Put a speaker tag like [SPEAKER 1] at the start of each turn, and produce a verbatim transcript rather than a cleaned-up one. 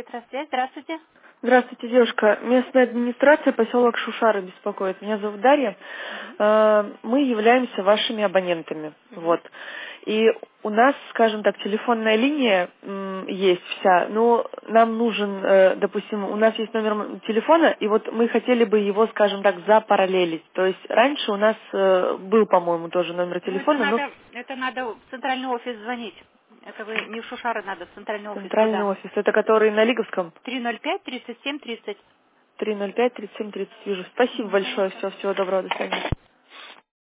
[SPEAKER 1] Электросвязь, здравствуйте.
[SPEAKER 2] Здравствуйте, девушка. Местная администрация, поселок Шушары беспокоит. Меня зовут Дарья. Э, Мы являемся вашими абонентами.
[SPEAKER 1] Мгм.
[SPEAKER 2] Вот. И у нас, скажем так, телефонная линия м, есть вся, но нам нужен, э, допустим, у нас есть номер м- телефона, и вот мы хотели бы его, скажем так, запараллелить. То есть раньше у нас э, был, по-моему, тоже номер
[SPEAKER 1] Ну, это
[SPEAKER 2] телефона, но
[SPEAKER 1] надо, это надо в центральный офис звонить. Это вы не в Шушары надо, в центральный офис
[SPEAKER 2] центральный
[SPEAKER 1] туда.
[SPEAKER 2] офис, это который на Лиговском,
[SPEAKER 1] три ноль пять тридцать семь тридцать.
[SPEAKER 2] триста пять тридцать семь тридцать, вижу. Спасибо большое, все, всего доброго, до свидания.